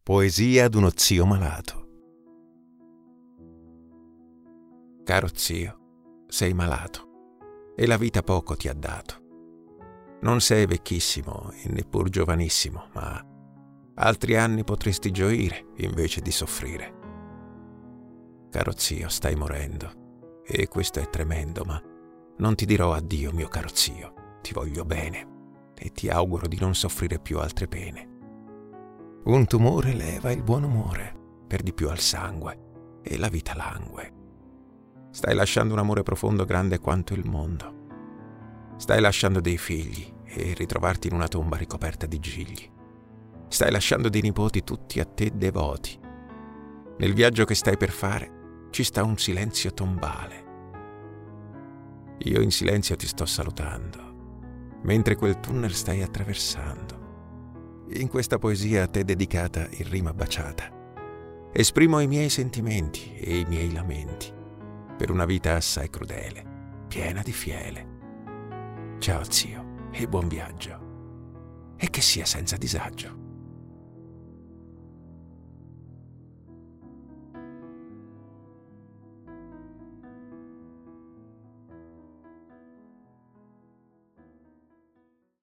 Poesia d'uno zio malato. Caro zio, sei malato e la vita poco ti ha dato. Non sei vecchissimo e neppur giovanissimo, ma altri anni potresti gioire invece di soffrire. Caro zio, stai morendo e questo è tremendo, ma non ti dirò addio, mio caro zio. Ti voglio bene e ti auguro di non soffrire più altre pene. Un tumore leva il buon umore, per di più al sangue, e la vita langue. Stai lasciando un amore profondo grande quanto il mondo. Stai lasciando dei figli e ritrovarti in una tomba ricoperta di gigli. Stai lasciando dei nipoti tutti a te devoti. Nel viaggio che stai per fare ci sta un silenzio tombale. Io in silenzio ti sto salutando, mentre quel tunnel stai attraversando. In questa poesia a te dedicata in rima baciata, esprimo i miei sentimenti e i miei lamenti per una vita assai crudele, piena di fiele. Ciao zio e buon viaggio, e che sia senza disagio.